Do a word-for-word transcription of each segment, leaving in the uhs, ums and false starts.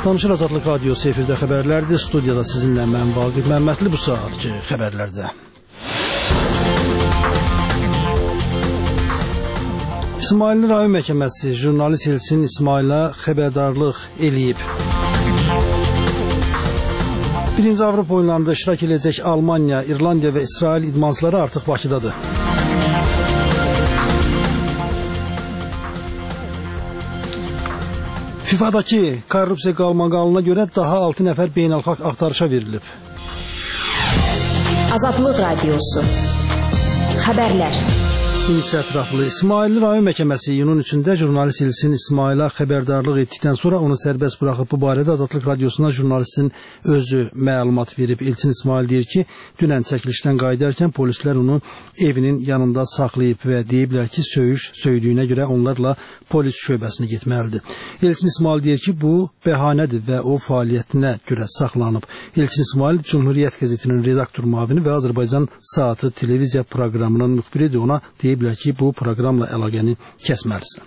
Danışır Azadlıq Radiosu efirdə xəbərlərdir. Studiyada sizinlə mən Vaqif Məmmədli bu saatki xəbərlərdə. İsmailli rayon məhkəməsi jurnalist Elçin İsmaila xəbərdarlıq eləyib. Birinci Avropa oyunlarında iştirak edəcək Almanya, İrlandiya və İsrail idmançıları artıq Bakıdadır. FIFA'dakı korrupsiya qalmaqalına görə daha altı nəfər beynəlxalq axtarışa verilib. Azadlıq Radiosu xəbərlər. İnsə ətraflı İsmailli rayon məhkəməsi iyunun üçündə jurnalist Elçin İsmaila xəbərdarlıq etdikdən sonra onu sərbəst buraxıb. Bu barədə Azadlıq Radiosuna jurnalistin özü məlumat verib. Elçin İsmail deyir ki, dünən çəkilişdən qayıdarkən polislər onu evinin yanında saxlayıb və deyiblər ki, söyüş söydüyünə görə onlarla polis şöbəsinə getməlidir. Elçin İsmail deyir ki, bu bəhanədir və o fəaliyyətinə görə saxlanıb. Elçin İsmail Cumhuriyyət qəzetinin redaktor müavini və Azərbaycan Saatı televiziya proqramının müxbiridir. Ona deyiblər ki, bu proqramla əlaqəni kəsməlisin.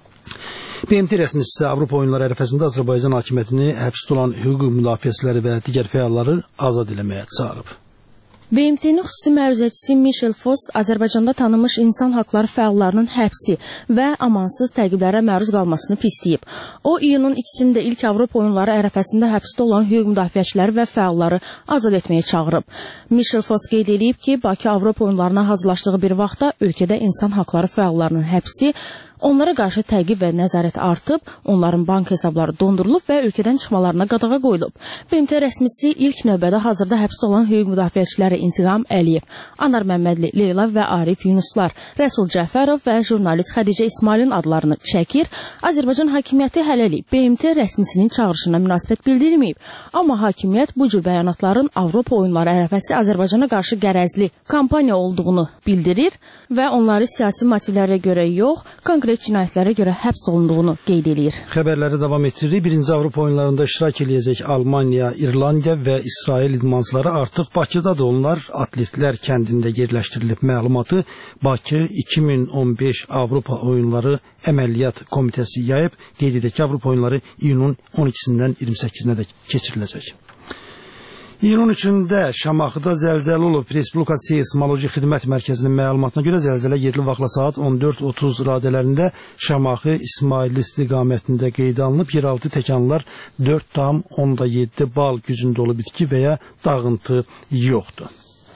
B M T rəsmisi Avropa oyunları ərəfəsində Azərbaycan hakimiyyətini həbsdə olan hüquq müdafiəçiləri və digər fəalları azad eləməyə çağırıb. B M T-nin xüsusi məruzəçisi Michel Fost Azərbaycanda tanınmış insan haqları fəallarının həbsi və amansız təqiblərə məruz qalmasını pisləyib. O, iyunun ikisində ilk Avropa oyunları ərəfəsində həbsdə olan hüquq müdafiəçiləri və fəalları azad etməyə çağırıb. Michel Fost qeyd edib ki, Bakı Avropa oyunlarına hazırlaşdığı bir vaxtda ölkədə insan haqları fəallarının həbsi, onlara qarşı təqib və nəzarət artıb, onların bank hesabları dondurulub və ölkədən çıxmalarına qadağa qoyulub. B M T rəsmisi ilk növbədə hazırda həbsdə olan hüquq müdafiəçiləri İntiqam Əliyev, Anar Məmmədli, Leyla və Arif Yunuslar, Rəsul Cəfərov və jurnalist Xədicə İsmailin adlarını çəkir. Azərbaycan hakimiyyəti hələlik B M T rəsmisinin çağırışına münasibət bildirməyib. Amma hakimiyyət bu cür bəyanatların Avropa oyunları ərəfəsi Azərbaycana qarşı qərəzli kampaniya olduğunu bildirir və onları siyasi motivlərə görə yox, konkret cinayətlərə görə həbs olunduğunu qeyd edir. Xəbərləri davam etdirir. Birinci Avropa oyunlarında iştirak edəcək Almanya, İrlandiya və İsrail idmançıları artıq Bakıdadır. Onlar atletlər kəndində yerləşdirilib. Məlumatı Bakı iki min on beş Avropa oyunları əməliyyat komitəsi yayıb. Qeyd edək ki, Avropa oyunları iyunun on ikisindən iyirmi səkkizinə də keçiriləcək. İyunun üçündə Şamaxıda zəlzələ olub. Respublika Seysmoloji Xidmət Mərkəzinin məlumatına görə zəlzələ yerli vaxtla saat on dörd otuz radələrində Şamaxı İsmailli istiqamətində qeydə alınıb. Yeraltı təkanlar dörd tam on yeddi bal gücündə olub, itki və ya dağıntı yoxdur.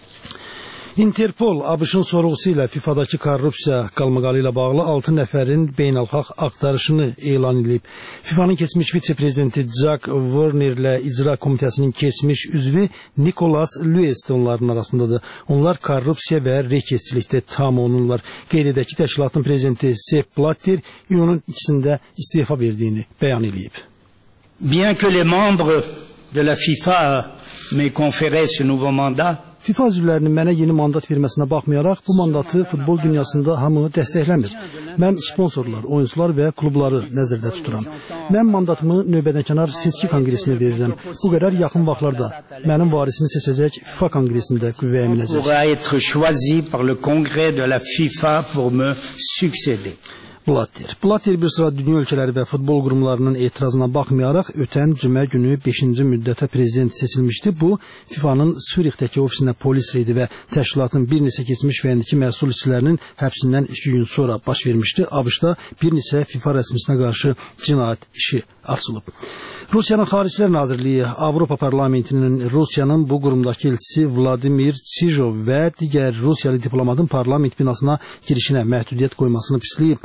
Interpol ABŞ-ın sorğusu ilə FIFA'dakı korrupsiya qalmaqalı ilə bağlı altı nəfərin beynəlxalq axtarışını elan edib. FIFA'nın keçmiş vitse-prezidenti Jack Warner ilə icra komitəsinin keçmiş üzvü Nicholas Lewis onların arasındadır. Onlar korrupsiya və reketçilikdə tam olunurlar. Qeyd edək ki, təşkilatın prezidenti Sepp Blatter iyunun ikisində istifa verdiyini bəyan edib. Bien que les membres de la FIFA m'aient conféré ce nouveau mandat, FIFA üzvlərinin mənə yeni mandat verməsinə baxmayaraq, bu mandatı futbol dünyasında hamı dəstəkləmir. Mən sponsorlar, oyuncular və klubları nəzərdə tuturam. Mən mandatımı növbədənkənar seçki konqresinə verirəm. Bu qədər yaxın vaxtlarda mənim varisimi seçəcək FIFA konqresində qüvvəyə minəcək. pourra être choisi par le congrès de la FIFA pour me succéder. Blatter. Blatter bir sıra dünya ölkələri və futbol qurumlarının etirazına baxmayaraq ötən cümə günü beşinci müddətə prezident seçilmişdi. Bu, FIFA'nın Sürixdəki ofisinə polis reydi və təşkilatın bir neçə keçmiş və indiki məsul işçilərinin həbsindən iki gün sonra baş vermişdi. ABŞ-da bir neçə FIFA rəsmisinə qarşı cinayət işi açılıb. Rusiyanın Xaricilər Nazirliyi Avropa Parlamentinin Rusiyanın bu qurumdakı elçisi Vladimir Çijov və digər Rusiyalı diplomatın parlament binasına girişinə məhdudiyyət qoymasını pisləyib.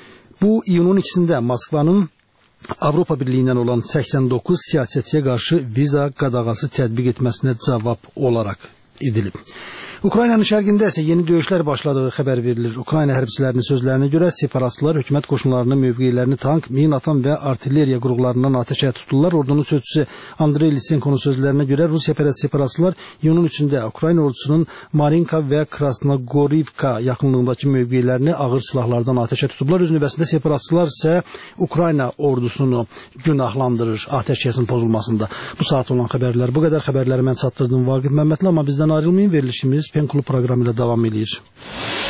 Bu, iyunun ikisində Moskvanın Avropa Birliyindən olan səksən doqquz siyasətçiyə qarşı viza qadağası tətbiq etməsinə cavab olaraq edilib. Ukraynanın şərqində isə yeni döyüşlər başladığı xəbər verilir. Ukrayna hərbçilərinin sözlərinə görə separatçılar hökumət qoşunlarının mövqelərini tank, min atan və artilleriya qurğularından atəşə tuturlar. Ordunun sözçüsü Andrey Lisenko'nun sözlərinə görə Rusiyapərəst separatçılar iyunun üçündə Ukrayna ordusunun Marinka və Krasnogorivka yaxınlığındakı mövqelərini ağır silahlardan atəşə tutublar. Öz növbəsində separatçılar isə Ukrayna ordusunu günahlandırır atəşkəsin pozulmasında. Bu saat olan xəbərlər bu qədər. Xəbərləri mən çatdırdım Vaqif Məmmədli, amma bizdən ayrılmayın, verilişimiz Pen Klub proqramı ilə davam edir.